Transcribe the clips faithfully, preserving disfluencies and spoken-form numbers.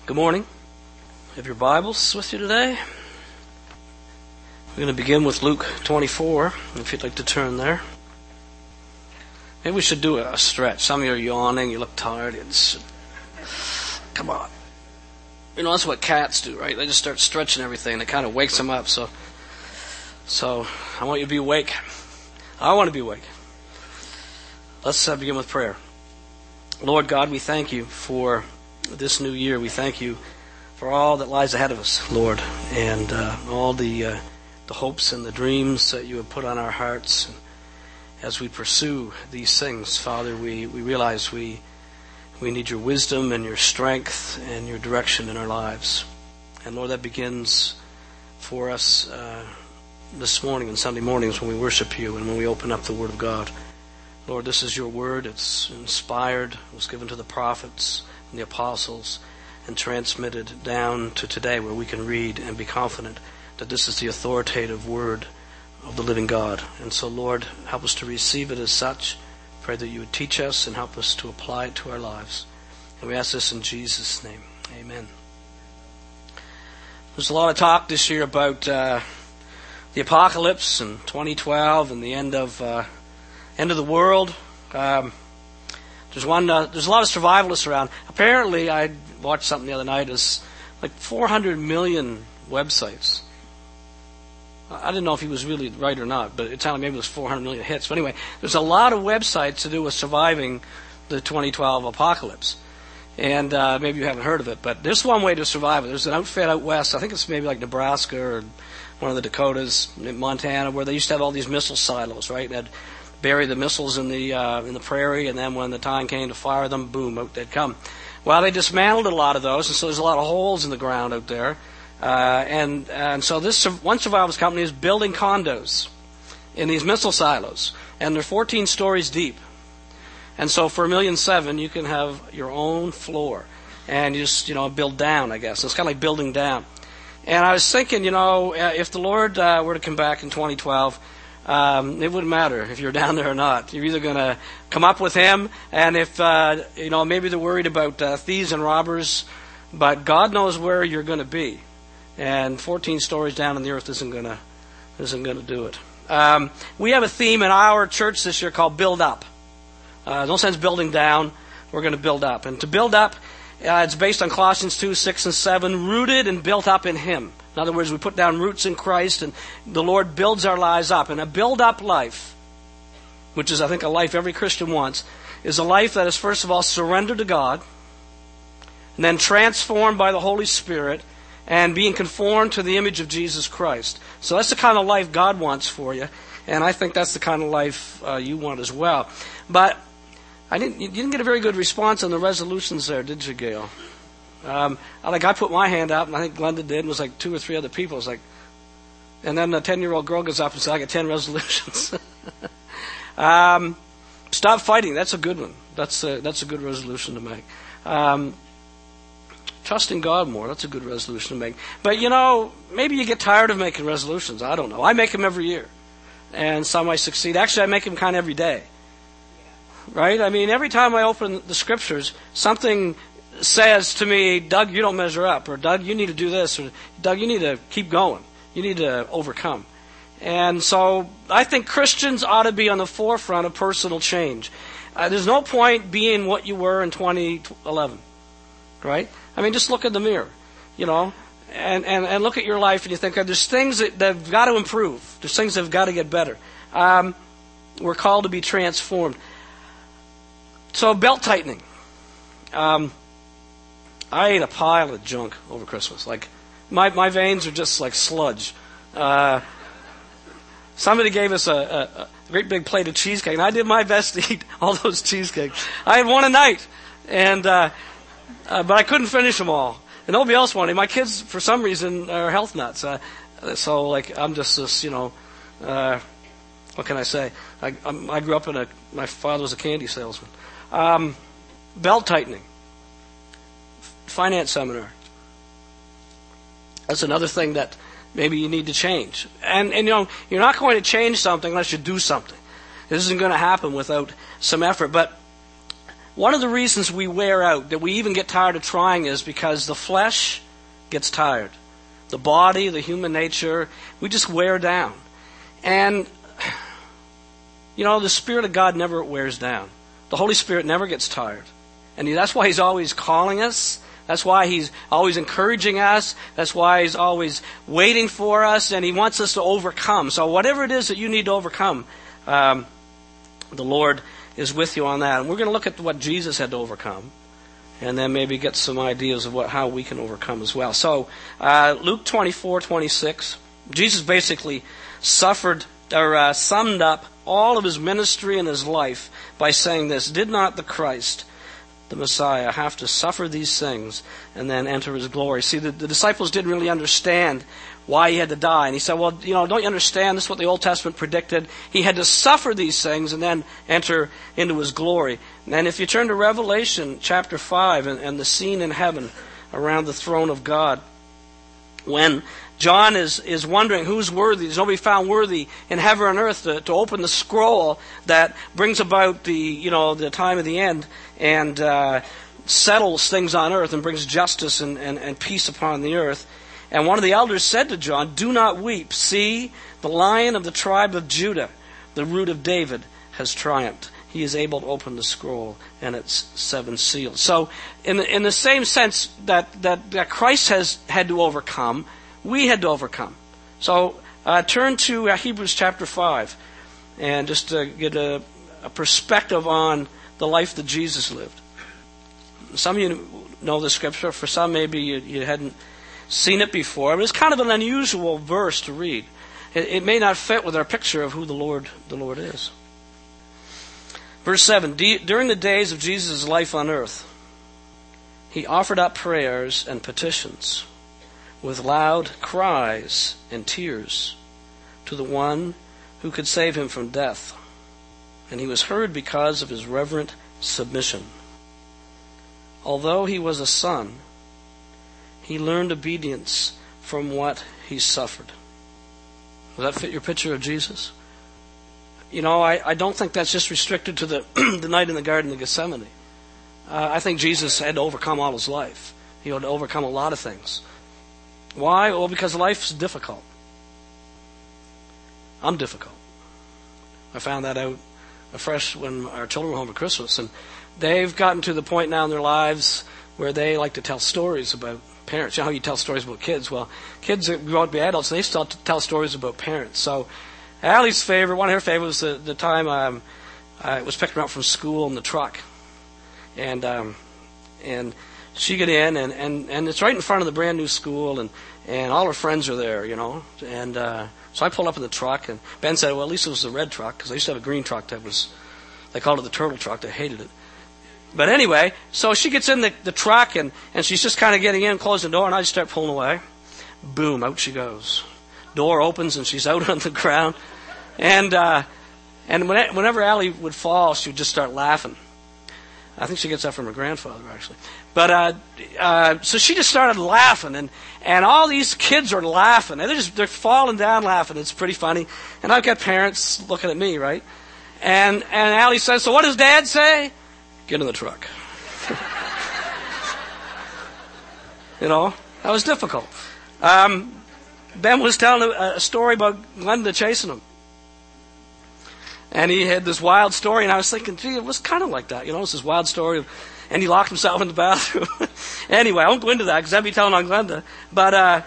Good morning. Have your Bibles with you today? We're going to begin with Luke twenty-four, if you'd like to turn there. Maybe we should do a stretch. Some of you are yawning, you look tired. It's, come on. You know, that's what cats do, right? They just start stretching everything. It kind of wakes them up. So, so I want you to be awake. I want to be awake. Let's uh, begin with prayer. Lord God, we thank you for this new year. We thank you for all that lies ahead of us, Lord, and uh, all the uh, the hopes and the dreams that you have put on our hearts. And as we pursue these things, Father, we, we realize we we need your wisdom and your strength and your direction in our lives. And Lord, that begins for us uh, this morning and Sunday mornings when we worship you and when we open up the Word of God. Lord, this is your Word. It's inspired. It was given to the prophets and the apostles and transmitted down to today, where we can read and be confident that this is the authoritative Word of the living God. And so, Lord, help us to receive it as such. Pray that you would teach us and help us to apply it to our lives. And we ask this in Jesus' name. Amen. There's a lot of talk this year about uh, the apocalypse and twenty twelve and the end of uh, end of the world. Um, there's one. Uh, there's a lot of survivalists around. Apparently, I watched something the other night. It's like four hundred million websites. I didn't know if he was really right or not, but it sounded like maybe it was four hundred million hits. But anyway, there's a lot of websites to do with surviving the twenty twelve apocalypse. And uh, maybe you haven't heard of it, but there's one way to survive it. There's an outfit out west. I think it's maybe like Nebraska or one of the Dakotas, Montana, where they used to have all these missile silos, right? They'd bury the missiles in the uh, in the prairie, and then when the time came to fire them, boom, out they'd come. Well, they dismantled a lot of those, and so there's a lot of holes in the ground out there. Uh, and and so this one survivalist company is building condos in these missile silos, and they're fourteen stories deep. And so for a million seven, you can have your own floor, and you just you know build down. I guess it's kind of like building down. And I was thinking, you know, if the Lord uh, were to come back in twenty twelve, um, it wouldn't matter if you're down there or not. You're either going to come up with Him, and if uh, you know maybe they're worried about uh, thieves and robbers, but God knows where you're going to be. And fourteen stories down on the earth isn't gonna isn't gonna do it. Um, we have a theme in our church this year called "Build Up." Uh, no sense building down. We're going to build up, and to build up, uh, it's based on Colossians two, six, and seven, rooted and built up in Him. In other words, we put down roots in Christ, and the Lord builds our lives up. And a build-up life, which is, I think, a life every Christian wants, is a life that is first of all surrendered to God, and then transformed by the Holy Spirit, and being conformed to the image of Jesus Christ. So that's the kind of life God wants for you, and I think that's the kind of life uh, you want as well. But I didn't. You didn't get a very good response on the resolutions there, did you, Gail? Um, like I put my hand up, and I think Glenda did, and it was like two or three other people. It was like, and then the ten-year-old girl goes up and says, "I got ten resolutions." um, stop fighting. That's a good one. That's a, that's a good resolution to make. Um, Trust in God more. That's a good resolution to make. But, you know, maybe you get tired of making resolutions. I don't know. I make them every year. And some I succeed. Actually, I make them kind of every day. Right? I mean, every time I open the Scriptures, something says to me, Doug, you don't measure up. Or, Doug, you need to do this. Or, Doug, you need to keep going. You need to overcome. And so I think Christians ought to be on the forefront of personal change. Uh, there's no point being what you were in twenty eleven. Right? I mean, just look in the mirror, you know, and, and, and look at your life and you think, there's things that, that have got to improve. There's things that have got to get better. Um, we're called to be transformed. So, belt tightening. Um, I ate a pile of junk over Christmas. Like, my, my veins are just like sludge. Uh, somebody gave us a, a, a great big plate of cheesecake, and I did my best to eat all those cheesecakes. I had one a night, and... Uh, Uh, but I couldn't finish them all. And nobody else wanted. My kids, for some reason, are health nuts. Uh, so, like, I'm just this, you know, uh, what can I say? I, I'm, I grew up in a, my father was a candy salesman. Um, belt tightening. Finance seminar. That's another thing that maybe you need to change. And, and you know, you're not going to change something unless you do something. This isn't going to happen without some effort. But one of the reasons we wear out, that we even get tired of trying, is because the flesh gets tired. The body, the human nature, we just wear down. And, you know, the Spirit of God never wears down. The Holy Spirit never gets tired. And that's why He's always calling us. That's why He's always encouraging us. That's why He's always waiting for us. And He wants us to overcome. So whatever it is that you need to overcome, um, the Lord is with you on that. And we're going to look at what Jesus had to overcome. And then maybe get some ideas of what how we can overcome as well. So, uh, Luke twenty-four twenty-six, Jesus basically suffered, or uh, summed up all of His ministry and His life by saying this: did not the Christ, the Messiah, have to suffer these things and then enter His glory? See, the, the disciples didn't really understand why He had to die. And He said, well, you know, don't you understand? This is what the Old Testament predicted. He had to suffer these things and then enter into His glory. And if you turn to Revelation chapter five and, and the scene in heaven around the throne of God, when John is, is wondering who's worthy, there's nobody found worthy in heaven and earth to, to open the scroll that brings about the, you know, the time of the end and uh, settles things on earth and brings justice and, and, and peace upon the earth. And one of the elders said to John, do not weep. See, the Lion of the tribe of Judah, the Root of David, has triumphed. He is able to open the scroll and its seven seals. So in the, in the same sense that, that, that Christ has had to overcome, we had to overcome. So uh, turn to uh, Hebrews chapter five and just to get a, a perspective on the life that Jesus lived. Some of you know the scripture. For some, maybe you, you hadn't seen it before. But it's kind of an unusual verse to read. It, it may not fit with our picture of who the Lord, the Lord is. Verse seven, during the days of Jesus' life on earth, He offered up prayers and petitions with loud cries and tears to the one who could save Him from death. And He was heard because of His reverent submission. Although He was a son, He learned obedience from what He suffered. Does that fit your picture of Jesus? You know, I, I don't think that's just restricted to the, the night in the Garden of Gethsemane. Uh, I think Jesus had to overcome all His life. He had to overcome a lot of things. Why? Well, because life's difficult. I'm difficult. I found that out afresh when our children were home at Christmas. And they've gotten to the point now in their lives where they like to tell stories about parents. You know how you tell stories about kids? Well, kids that grow up to be adults, they still tell stories about parents. So Allie's favorite, one of her favorites, was the, the time um, I was picking her up from school in the truck. And um, and she got in, and, and, and it's right in front of the brand new school, and, and all her friends are there, you know. And uh, so I pulled up in the truck, and Ben said, well, at least it was the red truck, because I used to have a green truck that was, they called it the turtle truck. They hated it. But anyway, so she gets in the, the truck, and, and she's just kind of getting in, closing the door, and I just start pulling away. Boom, out she goes. Door opens, and she's out on the ground. And uh, and whenever Allie would fall, she would just start laughing. I think she gets that from her grandfather, actually. But uh, uh, so she just started laughing, and, and all these kids are laughing. And they're just they're falling down laughing. It's pretty funny. And I've got parents looking at me, right? And and Allie says, "So what does Dad say?" Get in the truck. You know, that was difficult. Um, Ben was telling a, a story about Glenda chasing him. And he had this wild story, and I was thinking, gee, it was kind of like that. You know, it's this wild story of, and he locked himself in the bathroom. Anyway, I won't go into that because I'd be telling on Glenda. But, uh,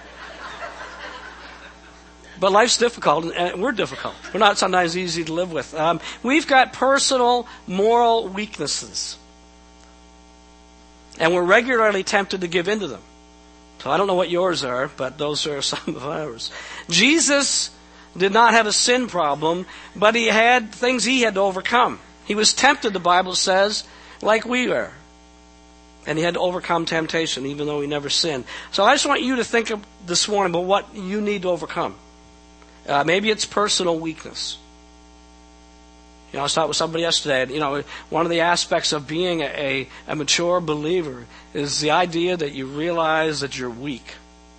but life's difficult, and we're difficult. We're not sometimes easy to live with. Um, we've got personal moral weaknesses. And we're regularly tempted to give in to them. So I don't know what yours are, but those are some of ours. Jesus did not have a sin problem, but He had things He had to overcome. He was tempted, the Bible says, like we are. And He had to overcome temptation, even though He never sinned. So I just want you to think of this morning about what you need to overcome. Uh, maybe it's personal weakness. You know, I was talking with somebody yesterday, and, you know, one of the aspects of being a, a, a mature believer is the idea that you realize that you're weak.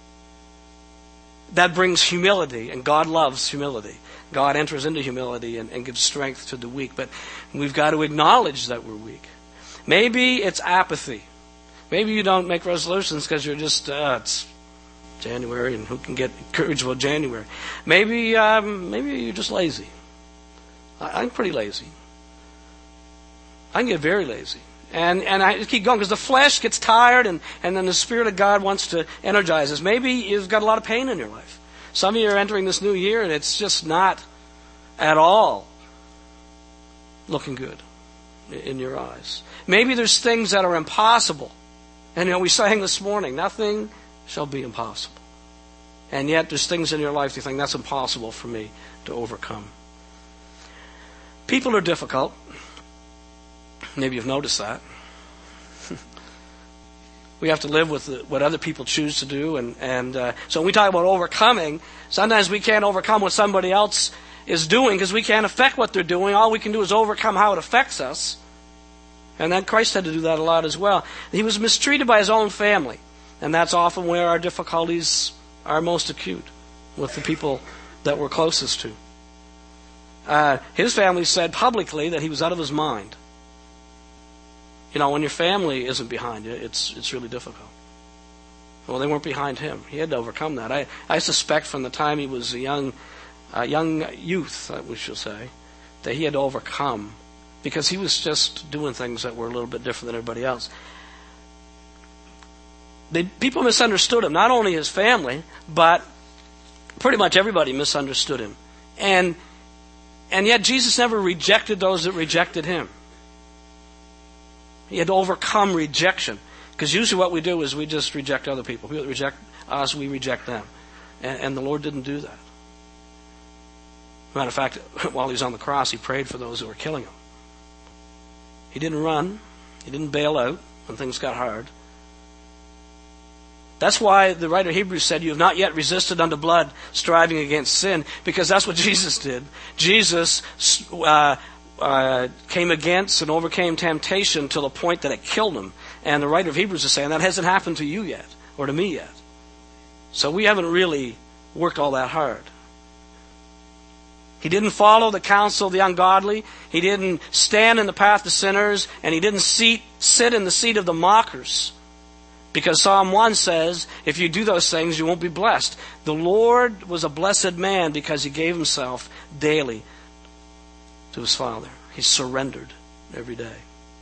That brings humility, and God loves humility. God enters into humility and, and gives strength to the weak. But we've got to acknowledge that we're weak. Maybe it's apathy. Maybe you don't make resolutions because you're just, uh, it's January and who can get encouraged about January. Maybe um, maybe you're just lazy. I, I'm pretty lazy. I can get very lazy. And and I keep going because the flesh gets tired and, and then the Spirit of God wants to energize us. Maybe you've got a lot of pain in your life. Some of you are entering this new year and it's just not at all looking good in your eyes. Maybe there's things that are impossible. And you know, we sang this morning, nothing shall be impossible. And yet there's things in your life you think that's impossible for me to overcome. People are difficult. Maybe you've noticed that. We have to live with the, what other people choose to do. And, and uh, so when we talk about overcoming, sometimes we can't overcome what somebody else is doing because we can't affect what they're doing. All we can do is overcome how it affects us. And then Christ had to do that a lot as well. He was mistreated by his own family. And that's often where our difficulties are most acute, with the people that we're closest to. Uh, his family said publicly that he was out of his mind. You know, when your family isn't behind you, it's it's really difficult. Well, they weren't behind him. He had to overcome that. I, I suspect from the time he was a young, a young youth, we shall say, that he had to overcome because he was just doing things that were a little bit different than everybody else. They, people misunderstood him, not only his family, but pretty much everybody misunderstood him. And and yet Jesus never rejected those that rejected him. He had to overcome rejection. Because usually what we do is we just reject other people. People that reject us, we reject them. And, and the Lord didn't do that. Matter of fact, while he was on the cross, he prayed for those who were killing him. He didn't run. He didn't bail out when things got hard. That's why the writer of Hebrews said, you have not yet resisted unto blood, striving against sin, because that's what Jesus did. Jesus uh, uh, came against and overcame temptation to the point that it killed him. And the writer of Hebrews is saying that hasn't happened to you yet, or to me yet. So we haven't really worked all that hard. He didn't follow the counsel of the ungodly. He didn't stand in the path of sinners. And he didn't seat, sit in the seat of the mockers. Because Psalm one says, if you do those things, you won't be blessed. The Lord was a blessed man because he gave himself daily to his Father. He surrendered every day.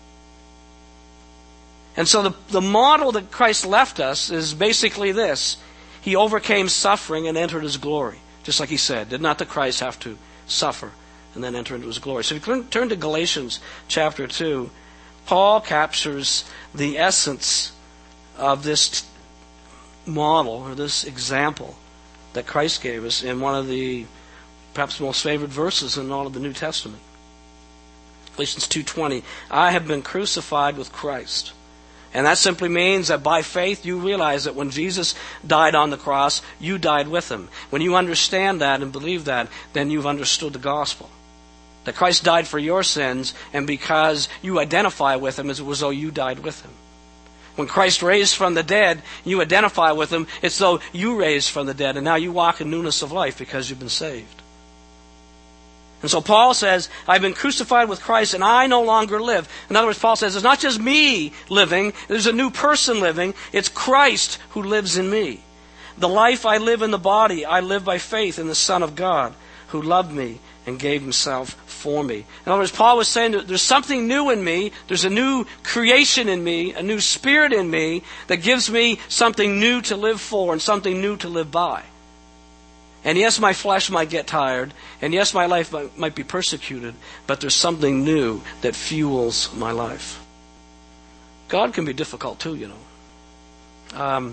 And so the, the model that Christ left us is basically this. He overcame suffering and entered his glory. Just like he said, did not the Christ have to suffer and then enter into his glory? So if you turn to Galatians chapter two, Paul captures the essence of this model or this example that Christ gave us in one of the perhaps most favorite verses in all of the New Testament. Galatians two twenty, I have been crucified with Christ. And that simply means that by faith you realize that when Jesus died on the cross, you died with him. When you understand that and believe that, then you've understood the gospel. That Christ died for your sins, and because you identify with him, it's as though you died with him. When Christ raised from the dead, you identify with him, it's though you raised from the dead, and now you walk in newness of life because you've been saved. And so Paul says, I've been crucified with Christ and I no longer live. In other words, Paul says, it's not just me living, there's a new person living. It's Christ who lives in me. The life I live in the body, I live by faith in the Son of God who loved me and gave himself for me. In other words, Paul was saying that there's something new in me, there's a new creation in me, a new spirit in me that gives me something new to live for and something new to live by. And yes, my flesh might get tired, and yes, my life might, might be persecuted, but there's something new that fuels my life. God can be difficult too, you know. Um,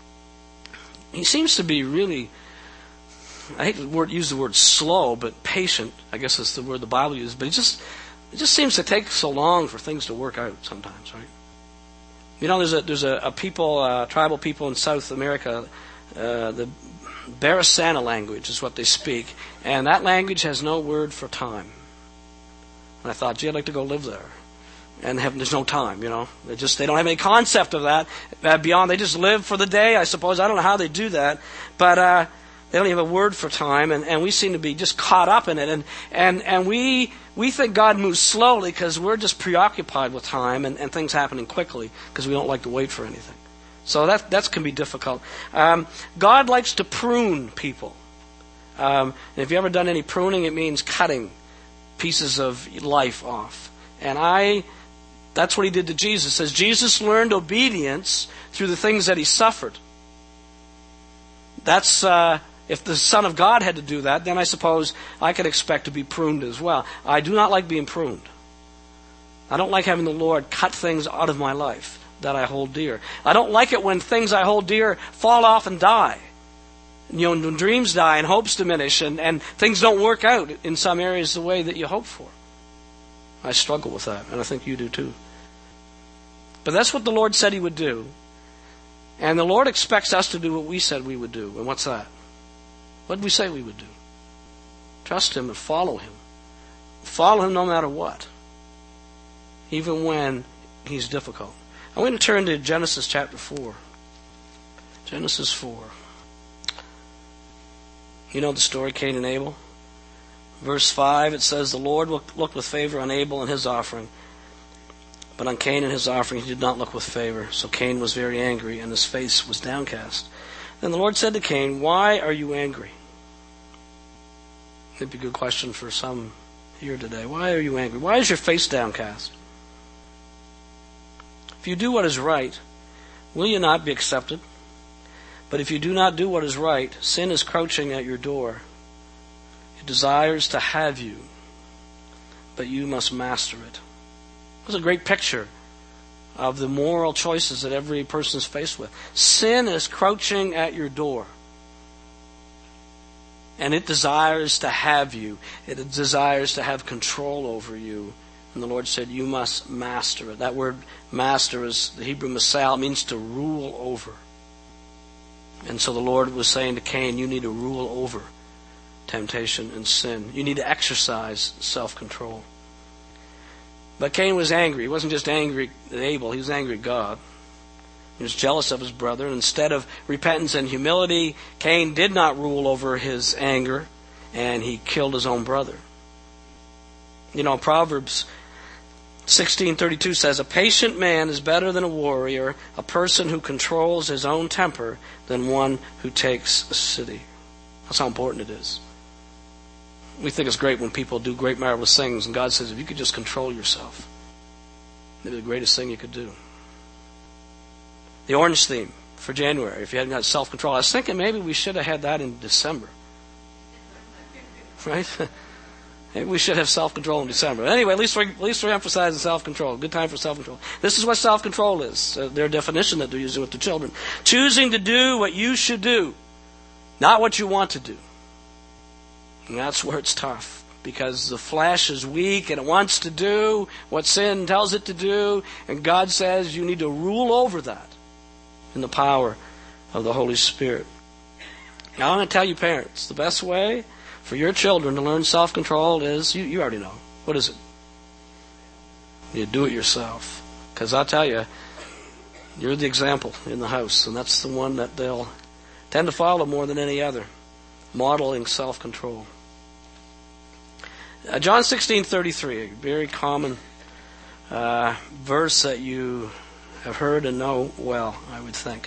he seems to be really, I hate to word, use the word slow, but patient, I guess is the word the Bible uses, but he just, it just seems to take so long for things to work out sometimes, right? You know, there's a, there's a, a people, uh, tribal people in South America, uh, the Barasana language is what they speak, and that language has no word for time. And I thought, gee, I'd like to go live there. And have, there's no time, you know. They just they don't have any concept of that uh, beyond. They just live for the day, I suppose. I don't know how they do that, but uh, They don't even have a word for time, and, and we seem to be just caught up in it. And and, and we we think God moves slowly because we're just preoccupied with time and, and things happening quickly because we don't like to wait for anything. So that that can be difficult. Um, God likes to prune people. Um, and if you've ever done any pruning, it means cutting pieces of life off. And I, that's what he did to Jesus. It says Jesus learned obedience through the things that he suffered. That's... Uh, If the Son of God had to do that, then I suppose I could expect to be pruned as well. I do not like being pruned. I don't like having the Lord cut things out of my life that I hold dear. I don't like it when things I hold dear fall off and die. You know, when dreams die and hopes diminish and, and things don't work out in some areas the way that you hope for. I struggle with that, and I think you do too. But that's what the Lord said he would do. And the Lord expects us to do what we said we would do. And what's that? What did we say we would do? Trust him and follow him. Follow him no matter what. Even when he's difficult. I'm going to turn to Genesis chapter four. Genesis four. You know the story, Cain and Abel? Verse five, it says, the Lord looked with favor on Abel and his offering. But on Cain and his offering he did not look with favor. So Cain was very angry and his face was downcast. Then the Lord said to Cain, why are you angry? That'd be a good question for some here today. Why are you angry? Why is your face downcast? If you do what is right, will you not be accepted? But if you do not do what is right, sin is crouching at your door. It desires to have you, but you must master it. That's a great picture of the moral choices that every person is faced with. Sin is crouching at your door. And it desires to have you. It desires to have control over you. And the Lord said, you must master it. That word master is the Hebrew masal. It means to rule over. And so the Lord was saying to Cain, you need to rule over temptation and sin. You need to exercise self-control. But Cain was angry. He wasn't just angry at Abel. He was angry at God. He was jealous of his brother. And instead of repentance and humility, Cain did not rule over his anger, and he killed his own brother. You know, Proverbs sixteen thirty-two says, a patient man is better than a warrior, a person who controls his own temper than one who takes a city. That's how important it is. We think it's great when people do great, marvelous things, and God says, if you could just control yourself, it'd be the greatest thing you could do. The orange theme for January, if you hadn't got self-control. I was thinking maybe we should have had that in December. Right? Maybe we should have self-control in December. Anyway, at least we're, at least we're emphasizing self-control. Good time for self-control. This is what self-control is. Uh, their definition that they're using with the children. Choosing to do what you should do, not what you want to do. And that's where it's tough. Because the flesh is weak and it wants to do what sin tells it to do. And God says you need to rule over that in the power of the Holy Spirit. Now I'm going to tell you parents, the best way for your children to learn self-control is, you, you already know. What is it? You do it yourself. Because I'll tell you, you're the example in the house. And that's the one that they'll tend to follow more than any other. Modeling self-control. Uh, John sixteen thirty-three, a very common uh, verse that you have heard and know well, I would think.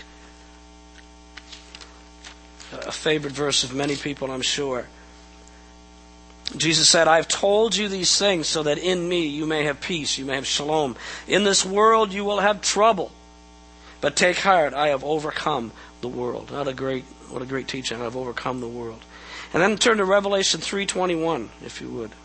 A favorite verse of many people, I'm sure. Jesus said, I have told you these things so that in me you may have peace, you may have shalom. In this world you will have trouble, but take heart, I have overcome the world. What a great, what a great teaching. I have overcome the world. And then turn to Revelation three twenty-one, if you would.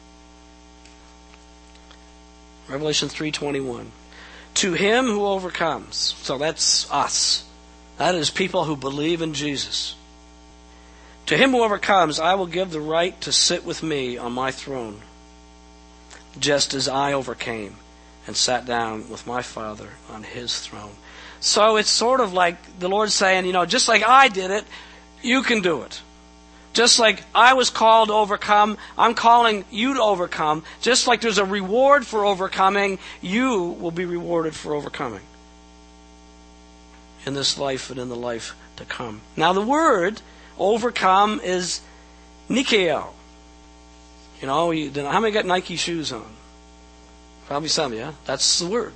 Revelation three twenty-one. To him who overcomes. So that's us. That is people who believe in Jesus. To him who overcomes, I will give the right to sit with me on my throne, just as I overcame and sat down with my Father on his throne. So it's sort of like the Lord saying, you know, just like I did it, you can do it. Just like I was called to overcome, I'm calling you to overcome. Just like there's a reward for overcoming, you will be rewarded for overcoming in this life and in the life to come. Now the word overcome is Nikeo. You know, you, how many got Nike shoes on? Probably some, yeah? That's the word.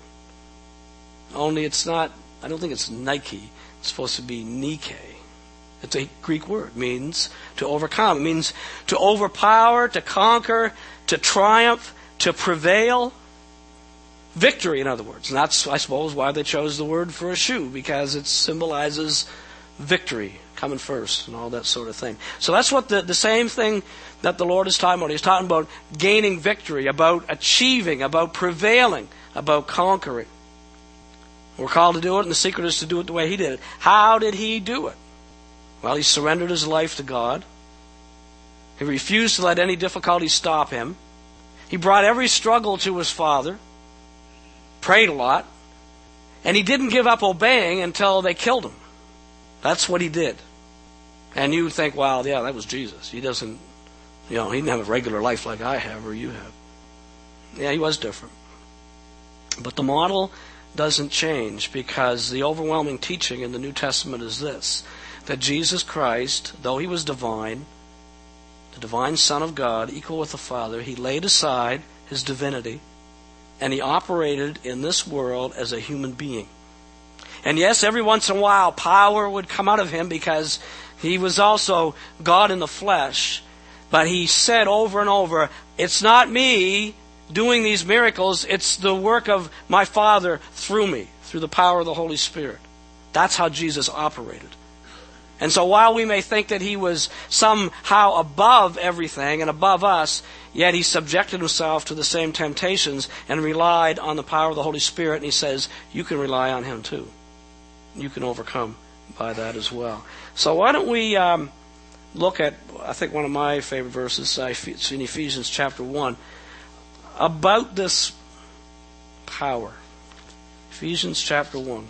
Only it's not, I don't think it's Nike. It's supposed to be Nike. It's a Greek word. It means to overcome. It means to overpower, to conquer, to triumph, to prevail. Victory, in other words. And that's, I suppose, why they chose the word for a shoe, because it symbolizes victory, coming first, and all that sort of thing. So that's what the, the same thing that the Lord is talking about. He's talking about gaining victory, about achieving, about prevailing, about conquering. We're called to do it, and the secret is to do it the way He did it. How did He do it? Well, He surrendered His life to God. He refused to let any difficulty stop Him. He brought every struggle to His Father. Prayed a lot. And He didn't give up obeying until they killed Him. That's what He did. And you would think, well, yeah, that was Jesus. He doesn't, you know, He didn't have a regular life like I have or you have. Yeah, He was different. But the model doesn't change, because the overwhelming teaching in the New Testament is this: that Jesus Christ, though He was divine, the divine Son of God, equal with the Father, He laid aside His divinity and He operated in this world as a human being. And yes, every once in a while power would come out of Him, because He was also God in the flesh. But He said over and over, it's not me doing these miracles, it's the work of my Father through me, through the power of the Holy Spirit. That's how Jesus operated. And so while we may think that He was somehow above everything and above us, yet He subjected Himself to the same temptations and relied on the power of the Holy Spirit. And He says, you can rely on Him too. You can overcome by that as well. So why don't we um, look at, I think, one of my favorite verses, it's in Ephesians chapter one, about this power. Ephesians chapter one.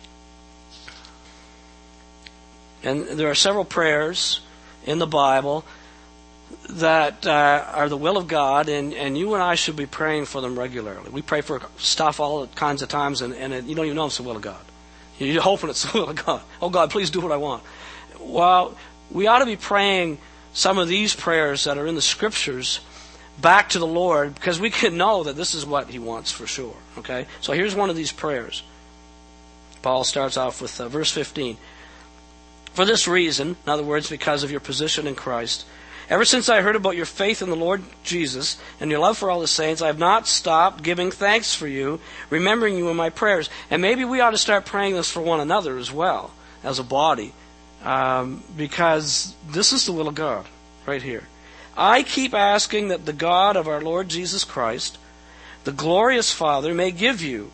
And there are several prayers in the Bible that uh, are the will of God, and, and you and I should be praying for them regularly. We pray for stuff all kinds of times, and, and it, you don't even know it's the will of God. You're hoping it's the will of God. Oh, God, please do what I want. Well, we ought to be praying some of these prayers that are in the Scriptures back to the Lord, because we can know that this is what He wants for sure. Okay? So here's one of these prayers. Paul starts off with uh, verse fifteen. For this reason, in other words, because of your position in Christ, ever since I heard about your faith in the Lord Jesus and your love for all the saints, I have not stopped giving thanks for you, remembering you in my prayers. And maybe we ought to start praying this for one another as well, as a body, um, because this is the will of God right here. I keep asking that the God of our Lord Jesus Christ, the glorious Father, may give you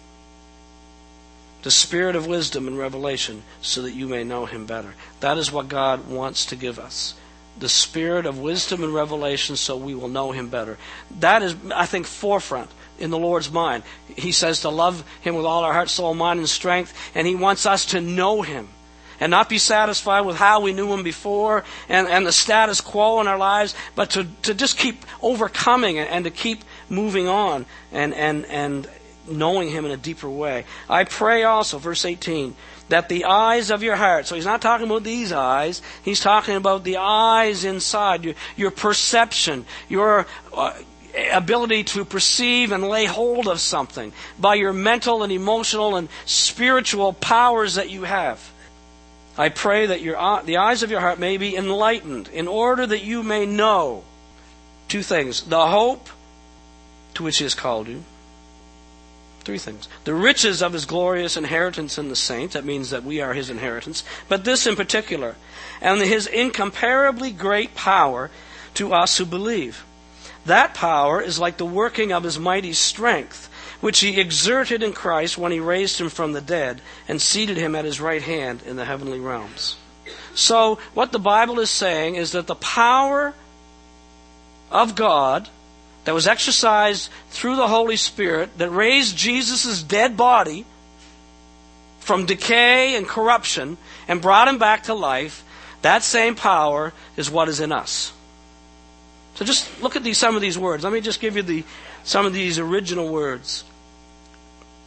the spirit of wisdom and revelation, so that you may know Him better. That is what God wants to give us. The spirit of wisdom and revelation, so we will know Him better. That is, I think, forefront in the Lord's mind. He says to love Him with all our heart, soul, mind, and strength, and He wants us to know Him and not be satisfied with how we knew Him before and, and the status quo in our lives, but to, to just keep overcoming and, and to keep moving on and and and knowing Him in a deeper way. I pray also, verse eighteen, that the eyes of your heart, so He's not talking about these eyes, He's talking about the eyes inside, your, your perception, your uh, ability to perceive and lay hold of something by your mental and emotional and spiritual powers that you have. I pray that your the eyes of your heart may be enlightened, in order that you may know two things: the hope to which He has called you. Three things. The riches of His glorious inheritance in the saints. That means that we are His inheritance. But this in particular. And His incomparably great power to us who believe. That power is like the working of His mighty strength, which He exerted in Christ when He raised Him from the dead and seated Him at His right hand in the heavenly realms. So, what the Bible is saying is that the power of God that was exercised through the Holy Spirit, that raised Jesus' dead body from decay and corruption and brought Him back to life, that same power is what is in us. So just look at these, some of these words. Let me just give you the some of these original words.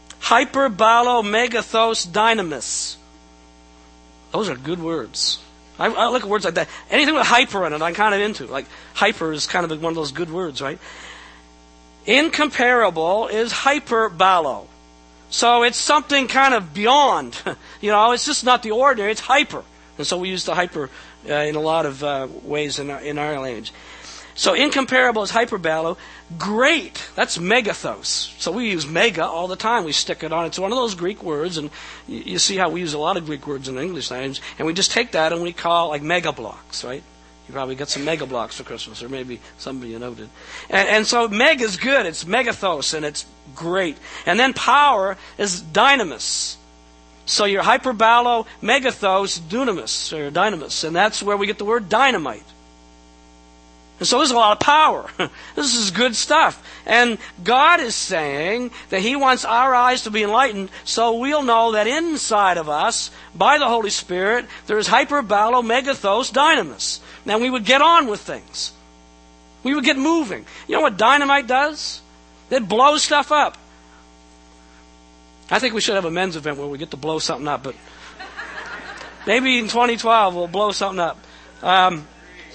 Hyper, balo, megathos, dynamis. Those are good words. I, I look at words like that. Anything with hyper in it, I'm kind of into. Like, hyper is kind of one of those good words, right? Incomparable is hyperbalo. So it's something kind of beyond. You know, it's just not the ordinary, it's hyper. And so we use the hyper uh, in a lot of uh, ways in our, in our language. So incomparable is hyperbalo. Great, that's megathos. So we use mega all the time. We stick it on. It's one of those Greek words, and you, you see how we use a lot of Greek words in the English language. And we just take that and we call like mega blocks, right? You probably got some mega blocks for Christmas, or maybe somebody you know did. And, and so mega is good. It's megathos, and it's great. And then power is dynamis. So your hyperbalo, megathos, dunamis, or dynamis. And that's where we get the word dynamite. And so there's a lot of power. This is good stuff. And God is saying that He wants our eyes to be enlightened so we'll know that inside of us, by the Holy Spirit, there is hyperbalo, megathos, dynamis. Now we would get on with things. We would get moving. You know what dynamite does? It blows stuff up. I think we should have a men's event where we get to blow something up, but maybe in twenty twelve we'll blow something up. Um,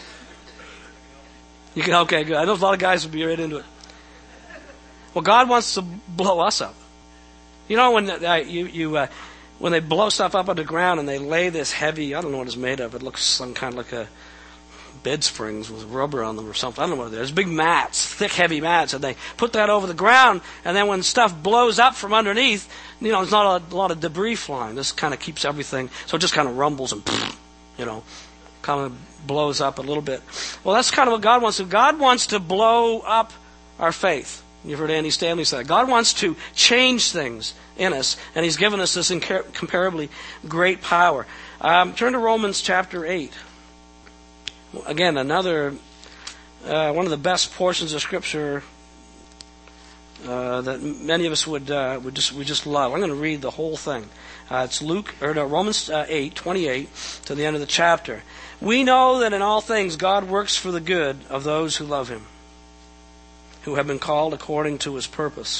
you can, okay, good. I know a lot of guys would be right into it. Well, God wants to blow us up. You know when uh, you you uh, when they blow stuff up on the ground and they lay this heavy, I don't know what it's made of. It looks some kind of like a bed springs with rubber on them or something. I don't know what it is. Big mats, thick, heavy mats, and they put that over the ground. And then when stuff blows up from underneath, you know, there's not a, a lot of debris flying. This kind of keeps everything. So it just kind of rumbles and, you know, kind of blows up a little bit. Well, that's kind of what God wants to do. God wants to blow up our faith. You've heard Andy Stanley say that. God wants to change things in us, and He's given us this incomparably great power. Um, turn to Romans chapter eight. Again, another uh, one of the best portions of Scripture uh, that many of us would uh, would just we just love. I'm going to read the whole thing. Uh, it's Luke or no, Romans uh, eight twenty-eight to the end of the chapter. We know that in all things God works for the good of those who love Him, who have been called according to His purpose.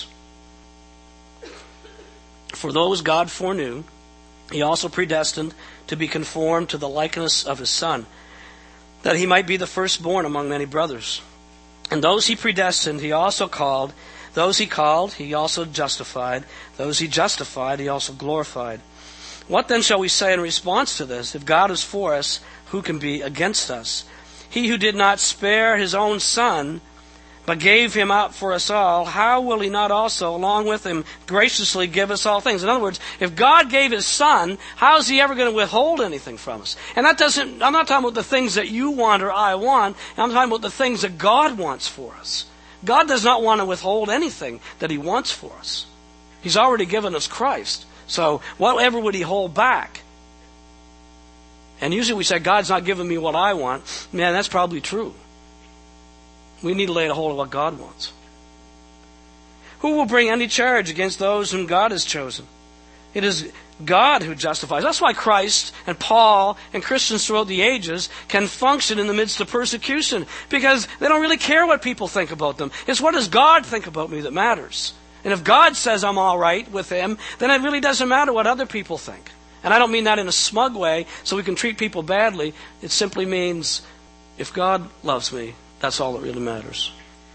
For those God foreknew, He also predestined to be conformed to the likeness of His Son, that He might be the firstborn among many brothers. And those He predestined, He also called. Those He called, He also justified. Those He justified, He also glorified. What then shall we say in response to this? If God is for us, who can be against us? He who did not spare His own Son, but gave Him up for us all, how will He not also, along with Him, graciously give us all things? In other words, if God gave His Son, how is He ever going to withhold anything from us? And that doesn't, I'm not talking about the things that you want or I want. I'm talking about the things that God wants for us. God does not want to withhold anything that He wants for us. He's already given us Christ. So whatever would He hold back? And usually we say, God's not giving me what I want. Man, that's probably true. We need to lay a hold of what God wants. Who will bring any charge against those whom God has chosen? It is God who justifies. That's why Christ and Paul and Christians throughout the ages can function in the midst of persecution, because they don't really care what people think about them. It's what does God think about me that matters. And if God says I'm all right with Him, then it really doesn't matter what other people think. And I don't mean that in a smug way so we can treat people badly. It simply means if God loves me, that's all that really matters.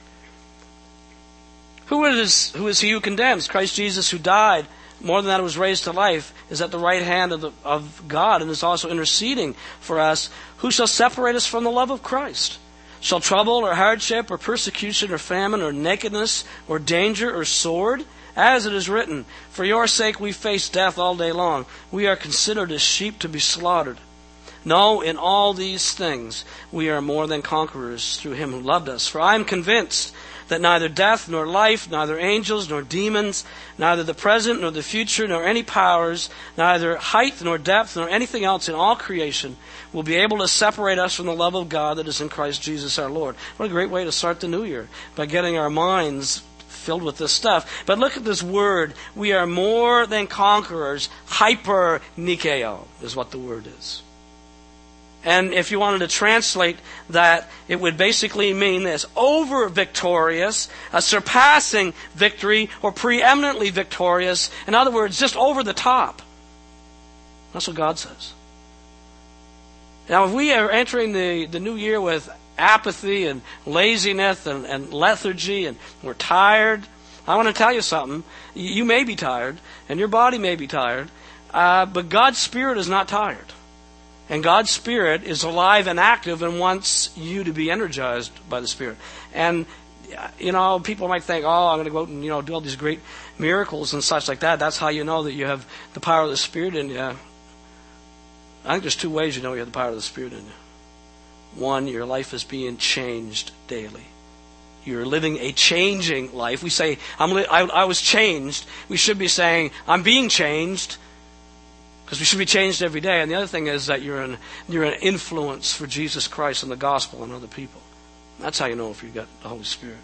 Who is, who is he who condemns? Christ Jesus, who died, more than that, was raised to life, is at the right hand of, the, of God and is also interceding for us. Who shall separate us from the love of Christ? Shall trouble or hardship or persecution or famine or nakedness or danger or sword? As it is written, for your sake we face death all day long. We are considered as sheep to be slaughtered. No, in all these things we are more than conquerors through Him who loved us. For I am convinced that neither death nor life, neither angels nor demons, neither the present nor the future, nor any powers, neither height nor depth, nor anything else in all creation will be able to separate us from the love of God that is in Christ Jesus our Lord. What a great way to start the new year, by getting our minds filled with this stuff. But look at this word. We are more than conquerors. Hyper nikeo is what the word is. And if you wanted to translate that, it would basically mean this: over victorious, a surpassing victory, or preeminently victorious. In other words, just over the top. That's what God says. Now, if we are entering the, the new year with apathy and laziness and, and lethargy and we're tired, I want to tell you something. You may be tired, and your body may be tired, uh, but God's Spirit is not tired. And God's Spirit is alive and active and wants you to be energized by the Spirit. And, you know, people might think, oh, I'm going to go out and, you know, do all these great miracles and such like that. That's how you know that you have the power of the Spirit in you. I think there's two ways you know you have the power of the Spirit in you. One, your life is being changed daily. You're living a changing life. We say, I'm li- I, I was changed. We should be saying, I'm being changed, because we should be changed every day. And the other thing is that you're an, you're an influence for Jesus Christ and the gospel and other people. That's how you know if you've got the Holy Spirit.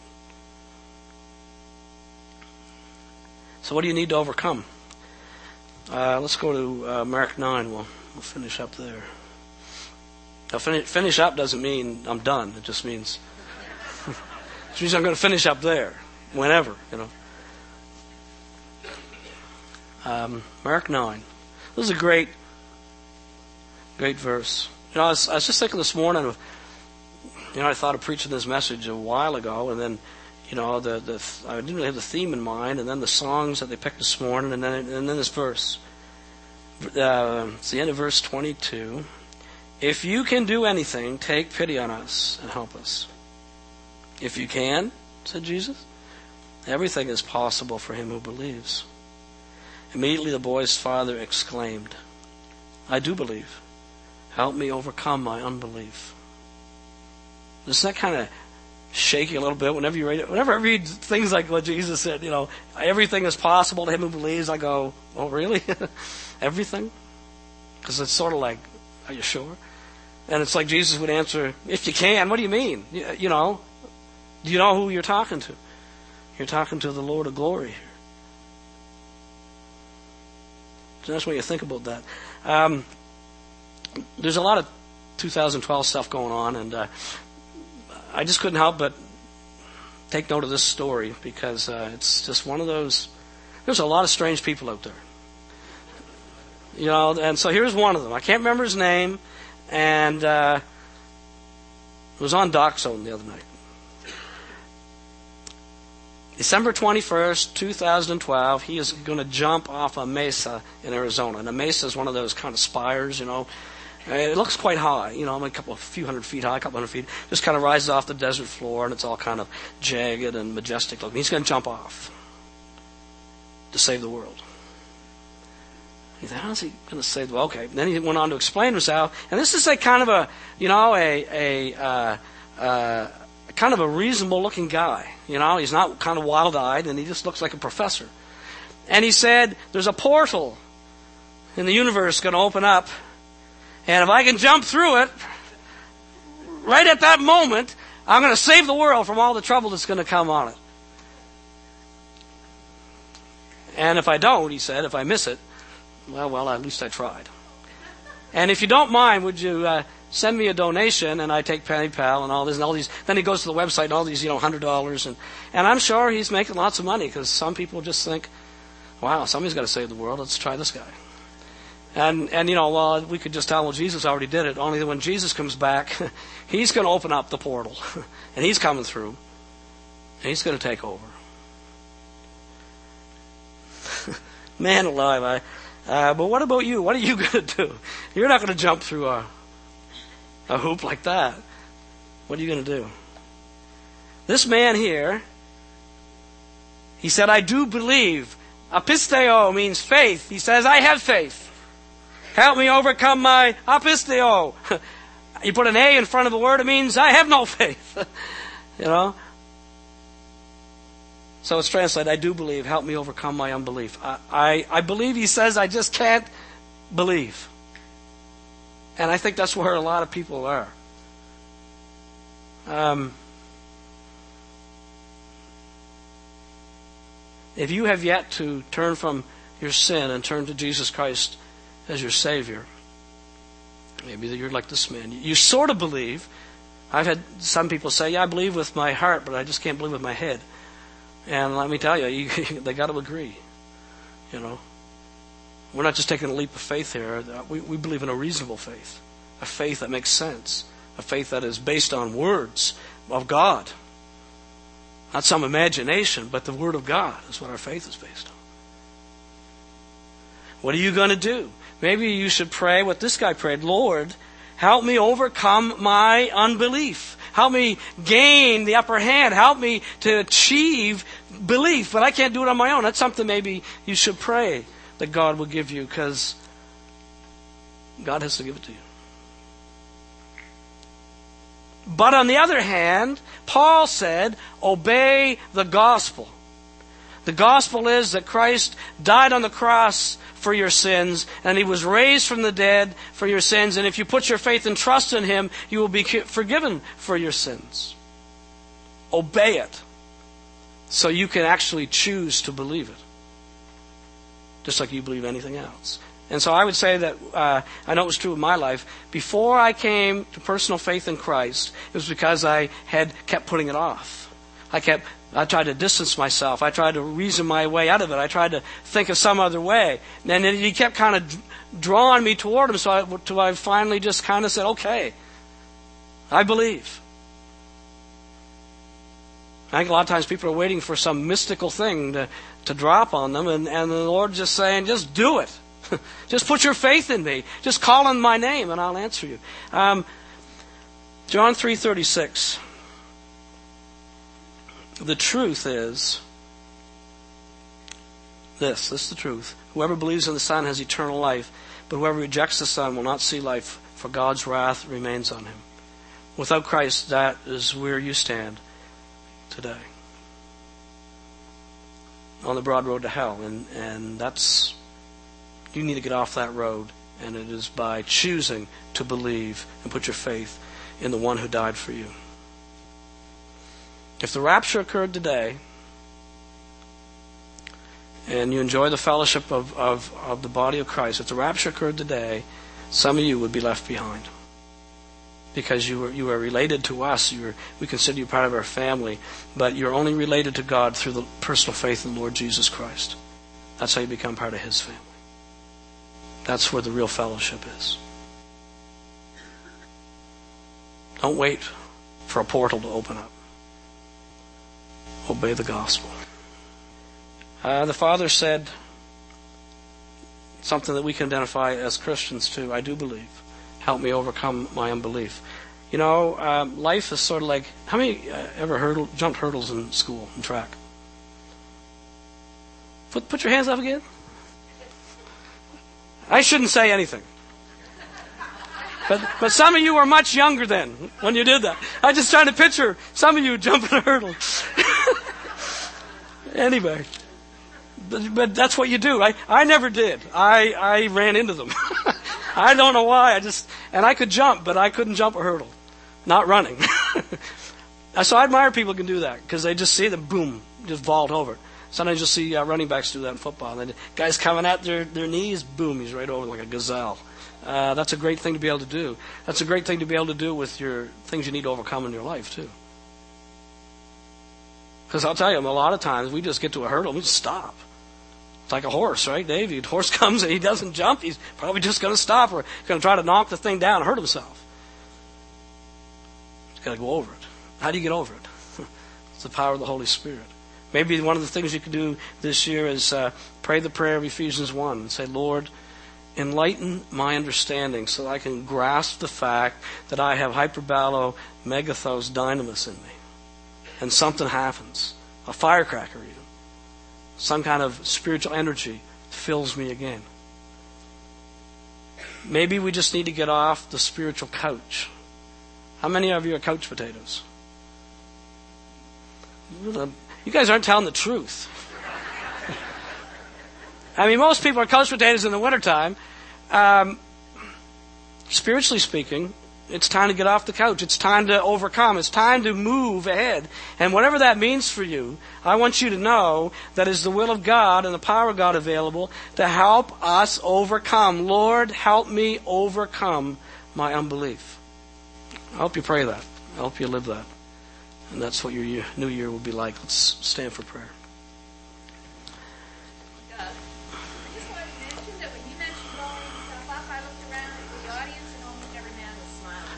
So what do you need to overcome? Uh, let's go to uh, Mark nine. We'll, we'll finish up there. Now, finish, finish up doesn't mean I'm done. It just means... Which means I'm going to finish up there, whenever, you know. Um, Mark nine. This is a great, great verse. You know, I was, I was just thinking this morning of, you know, I thought of preaching this message a while ago, and then, you know, the the I didn't really have the theme in mind, and then the songs that they picked this morning, and then and then this verse. Uh, it's the end of verse twenty-two. If you can do anything, take pity on us and help us. If you can, said Jesus, everything is possible for him who believes. Immediately the boy's father exclaimed, I do believe. Help me overcome my unbelief. Doesn't that kind of shake you a little bit whenever you read it? Whenever I read things like what Jesus said, you know, everything is possible to him who believes, I go, oh, really? Everything? Because it's sort of like, are you sure? And it's like Jesus would answer, if you can, what do you mean? You, you know, do you know who you're talking to? You're talking to the Lord of glory here. So that's what you think about that. Um, there's a lot of two thousand twelve stuff going on, and uh, I just couldn't help but take note of this story because uh, it's just one of those. There's a lot of strange people out there, you know. And so here's one of them. I can't remember his name, and uh, it was on Doc Zone the other night. December twenty-first, two thousand twelve, he is going to jump off a mesa in Arizona. And a mesa is one of those kind of spires, you know. It looks quite high, you know, a couple, a few hundred feet high, a couple hundred feet. Just kind of rises off the desert floor, and it's all kind of jagged and majestic looking. He's going to jump off to save the world. He said, how's he going to save the world? Okay. And then he went on to explain himself. And this is a kind of a, you know, a... a uh, uh, kind of a reasonable looking guy. You know, he's not kind of wild-eyed, and he just looks like a professor. And he said, there's a portal in the universe going to open up, and if I can jump through it, right at that moment, I'm going to save the world from all the trouble that's going to come on it. And if I don't, he said, if I miss it, well, well, at least I tried. And if you don't mind, would you... Uh, send me a donation, and I take PayPal and all this and all these. Then he goes to the website and all these, you know, hundred dollars, and and I'm sure he's making lots of money because some people just think, wow, somebody's got to save the world. Let's try this guy. And and you know, well, we could just tell, well, Jesus already did it. Only that when Jesus comes back, he's going to open up the portal, and he's coming through, and he's going to take over. Man alive, I. Uh, but what about you? What are you going to do? You're not going to jump through a. A hoop like that. What are you going to do? This man here, he said, I do believe. Apisteo means faith. He says, I have faith. Help me overcome my apisteo. You put an A in front of the word, it means I have no faith. You know? So it's translated, I do believe. Help me overcome my unbelief. I, I, I believe, he says, I just can't believe. And I think that's where a lot of people are. Um, if you have yet to turn from your sin and turn to Jesus Christ as your Savior, maybe you're like this man. You sort of believe. I've had some people say, yeah, I believe with my heart, but I just can't believe with my head. And let me tell you, you they got to agree. You know. We're not just taking a leap of faith here. We, we believe in a reasonable faith. a faith that makes sense, a faith that is based on words of God. Not some imagination, but the Word of God is what our faith is based on. What are you going to do? Maybe you should pray what this guy prayed. Lord, help me overcome my unbelief. Help me gain the upper hand. Help me to achieve belief. But I can't do it on my own. That's something maybe you should pray that God will give you, because God has to give it to you. But on the other hand, Paul said, obey the gospel. The gospel is that Christ died on the cross for your sins, and He was raised from the dead for your sins. And if you put your faith and trust in Him, you will be forgiven for your sins. Obey it, so you can actually choose to believe it, just like you believe anything else. And so I would say that, uh, I know it was true in my life, before I came to personal faith in Christ, it was because I had kept putting it off. I kept, I tried to distance myself. I tried to reason my way out of it. I tried to think of some other way. And then He kept kind of drawing me toward Him, so I, till I finally just kind of said, okay, I believe. I think a lot of times people are waiting for some mystical thing to, to drop on them, and, and the Lord's just saying, just do it. Just put your faith in me. Just call on my name and I'll answer you. Um, John three thirty-six. The truth is this. This is the truth. Whoever believes in the Son has eternal life, but whoever rejects the Son will not see life, for God's wrath remains on him. Without Christ, that is where you stand today. On the broad road to hell. And, and that's... You need to get off that road, and it is by choosing to believe and put your faith in the one who died for you. If the rapture occurred today, and you enjoy the fellowship of, of, of the body of Christ, if the rapture occurred today, some of you would be left behind. Because you were, you were related to us, you were, we consider you part of our family, but you're only related to God through the personal faith in the Lord Jesus Christ. That's how you become part of His family. That's where the real fellowship is. Don't wait for a portal to open up. Obey the gospel. Uh, the Father said something that we can identify as Christians too. I do believe. Help me overcome my unbelief. You know, um, life is sort of like, how many uh, ever hurdle, jumped hurdles in school, in track? Put, put your hands up again. I shouldn't say anything. But but some of you were much younger then when you did that. I just trying to picture some of you jumping a hurdle. Anyway, but, but that's what you do. I, I never did. I, I ran into them. I don't know why. I just and I could jump, but I couldn't jump a hurdle. Not running. So I admire people who can do that, because they just see them, boom, just vault over it. Sometimes you'll see uh, running backs do that in football. And the guys coming at their, their knees, boom, he's right over like a gazelle. Uh, that's a great thing to be able to do. That's a great thing to be able to do with your things you need to overcome in your life, too. Because I'll tell you, a lot of times we just get to a hurdle and we just stop. It's like a horse, right, Dave? The horse comes and he doesn't jump, he's probably just going to stop, or he's going to try to knock the thing down and hurt himself. He's got to go over it. How do you get over it? It's the power of the Holy Spirit. Maybe one of the things you can do this year is uh, pray the prayer of Ephesians one and say, Lord, enlighten my understanding so that I can grasp the fact that I have hyperbalo megathos dynamis in me. And something happens. A firecracker even. Some kind of spiritual energy fills me again. Maybe we just need to get off the spiritual couch. How many of you are couch potatoes? You guys aren't telling the truth. I mean, most people are couch potatoes in the wintertime. Um, spiritually speaking, it's time to get off the couch. It's time to overcome. It's time to move ahead. And whatever that means for you, I want you to know that is the will of God and the power of God available to help us overcome. Lord, help me overcome my unbelief. I hope you pray that. I hope you live that. And that's what your year, new year will be like. Let's stand for prayer. I just wanted to mention that when you mentioned bowling and stuff up, I looked around at the audience and almost every man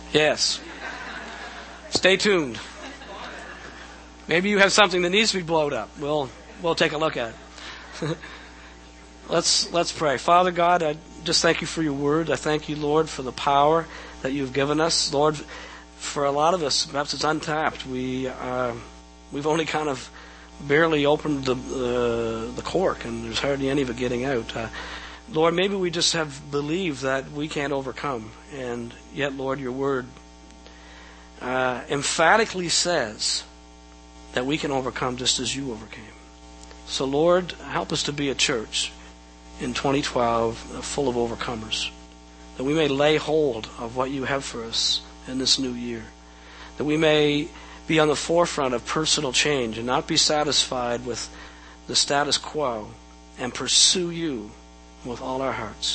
Yes. Stay tuned. Maybe you have something that needs to be blown up. We'll we'll take a look at it. let's let's pray. Father God, I just thank you for your word. I thank you, Lord, for the power that you've given us. Lord, for a lot of us, perhaps it's untapped. We uh, we've only kind of barely opened the uh, the cork, and there's hardly any of it getting out. Uh, Lord, maybe we just have believed that we can't overcome, and yet, Lord, your word uh, emphatically says that we can overcome just as you overcame. So, Lord, help us to be a church in twenty twelve full of overcomers, that we may lay hold of what you have for us in this new year, that we may be on the forefront of personal change and not be satisfied with the status quo and pursue you with all our hearts.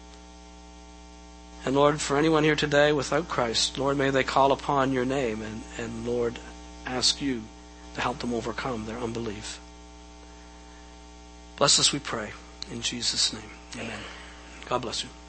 And Lord, for anyone here today without Christ, Lord, may they call upon your name and, and Lord, ask you to help them overcome their unbelief. Bless us, we pray. In Jesus' name, amen. God bless you.